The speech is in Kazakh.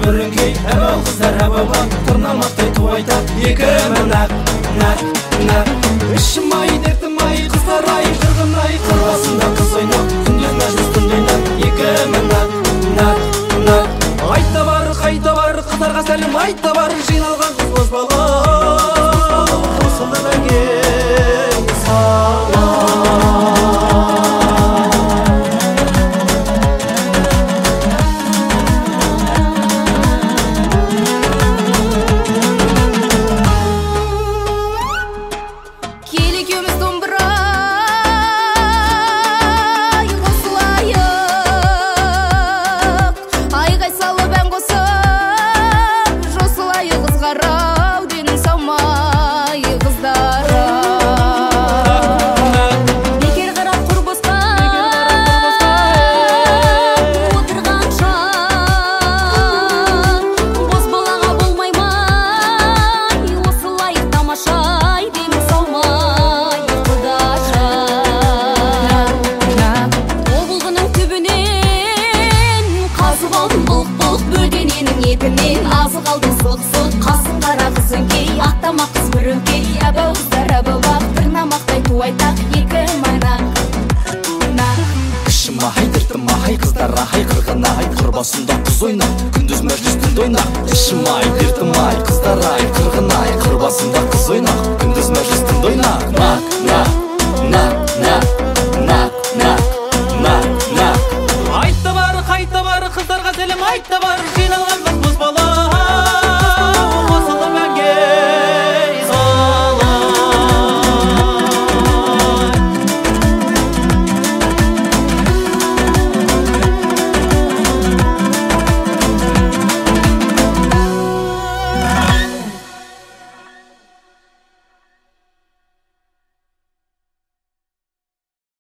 бүрінкей, әбәу қыздар әбәуға тырнамақтай ту айтат екі мінақ, нақ, нақ. Ішім ай, дертім ай, қыздар ай, қырғын ай, қырбасында қыз ойнап, күндіз мәжіліс түнде нақ, екі мінақ, нақ, нақ. Айта бар, қайта бар, қыздарға сәлем айта бар, жиналған қыз боз бала қосылды мәңге сала. Кел екеуміз домбыра қосылайық, айғай салып ән қосып жосылайық, ызғарау денің салмай қыздара. Бекер қарап құр босқа отырғанша бос балаға болмай май, осылайық тамашай денің салмай құдаша. Обылғының түбінен қазып алдым бұлқ-бұлқ бөлдененің етінен, азық алдым сұқ-сұқ қасын қара қыз өңкей, аттама қыз бүрінкей, әбәу қыздар әбәуға тырнамақтай ту айтақ екі манақ, нақ. Ішім ай, дертім ай, қыздар ай, қырғын ай, қырбасында қыз ойнап, күндіз мәжіліс түнде ойнақ. Ішім ай, дертім ай, қыздар ай, қырғын ай, қырбасында қыз ойнақ, күндіз мәжіліс түнде ойнақ.